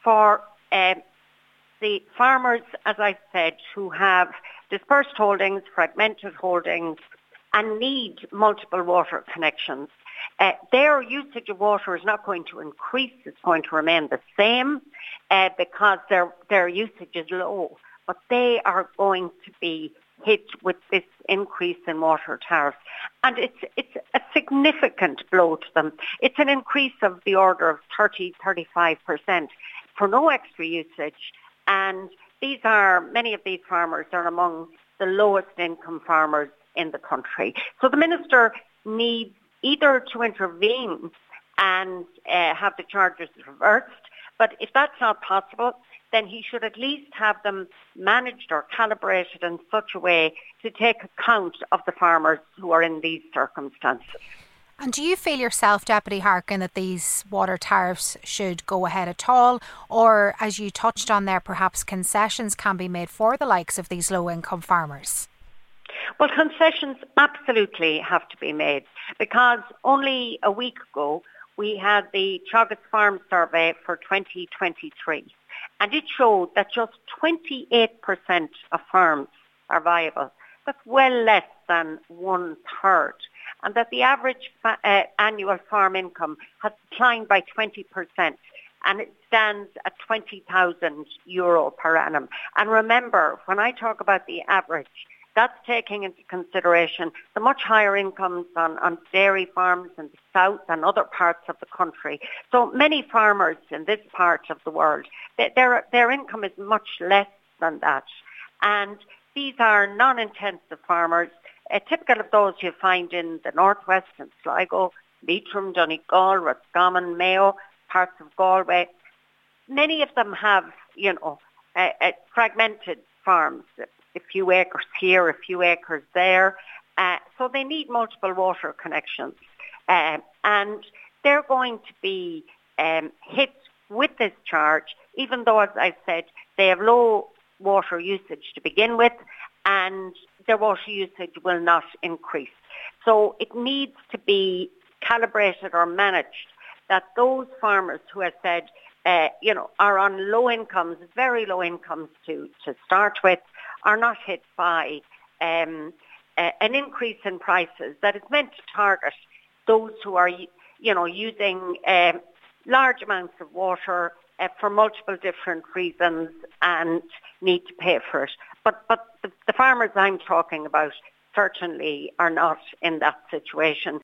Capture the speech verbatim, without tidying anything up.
for uh, the farmers, as I said, who have dispersed holdings, fragmented holdings, and need multiple water connections. Uh, their usage of water is not going to increase, it's going to remain the same uh, because their, their usage is low. But they are going to be hit with this increase in water tariffs. And it's it's a significant blow to them. It's an increase of the order of thirty, thirty-five percent for no extra usage. And these are, many of these farmers are among the lowest income farmers in the country. So the Minister needs either to intervene and uh, have the charges reversed, but if that's not possible, then he should at least have them managed or calibrated in such a way to take account of the farmers who are in these circumstances. And do you feel yourself, Deputy Harkin, that these water tariffs should go ahead at all? Or, as you touched on there, perhaps concessions can be made for the likes of these low-income farmers? Well, concessions absolutely have to be made, because only a week ago we had the Teagasc Farm Survey for twenty twenty-three, and it showed that just twenty-eight percent of farms are viable. That's well less than one third. And that the average fa- uh, annual farm income has declined by twenty percent, and it stands at twenty thousand euro per annum. And remember, when I talk about the average, that's taking into consideration the much higher incomes on, on dairy farms in the south and other parts of the country. So many farmers in this part of the world, they, their, their income is much less than that. And these are non-intensive farmers, uh, typical of those you find in the northwest, in Sligo, Leitrim, Donegal, Roscommon, Mayo, parts of Galway. Many of them have, you know, uh, uh, fragmented farms, a few acres here, a few acres there. Uh, so they need multiple water connections. Uh, and they're going to be um, hit with this charge, even though, as I said, they have low water usage to begin with, and their water usage will not increase. So it needs to be calibrated or managed that those farmers who have said, uh, you know, are on low incomes, very low incomes to, to start with, are not hit by um, uh, an increase in prices that is meant to target those who are, you know, using uh, large amounts of water uh, for multiple different reasons and need to pay for it. But but the, the farmers I'm talking about certainly are not in that situation.